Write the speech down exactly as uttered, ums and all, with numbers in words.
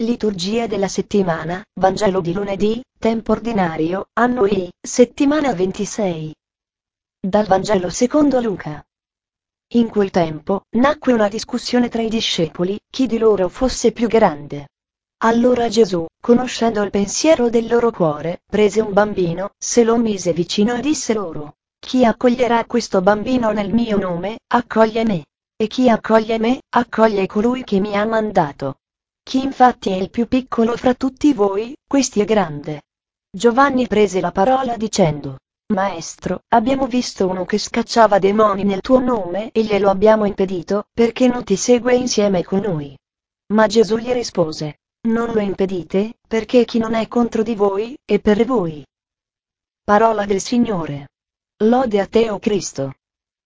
Liturgia della settimana, Vangelo di lunedì, tempo ordinario, anno I, settimana ventisei. Dal Vangelo secondo Luca. In quel tempo, nacque una discussione tra i discepoli, chi di loro fosse più grande. Allora Gesù, conoscendo il pensiero del loro cuore, prese un bambino, se lo mise vicino e disse loro: Chi accoglierà questo bambino nel mio nome, accoglie me. E chi accoglie me, accoglie colui che mi ha mandato. Chi infatti è il più piccolo fra tutti voi, questi è grande. Giovanni prese la parola dicendo: Maestro, abbiamo visto uno che scacciava demoni nel tuo nome e glielo abbiamo impedito, perché non ti segue insieme con noi. Ma Gesù gli rispose: Non lo impedite, perché chi non è contro di voi, è per voi. Parola del Signore. Lode a te, o Cristo.